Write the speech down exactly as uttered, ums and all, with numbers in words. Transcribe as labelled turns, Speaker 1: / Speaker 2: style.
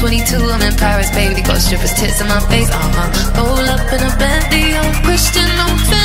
Speaker 1: twenty-two, I'm in Paris, baby. Got strippers' tits in my face, uh-huh. Roll up in a Bentley, I'm Christian, I'm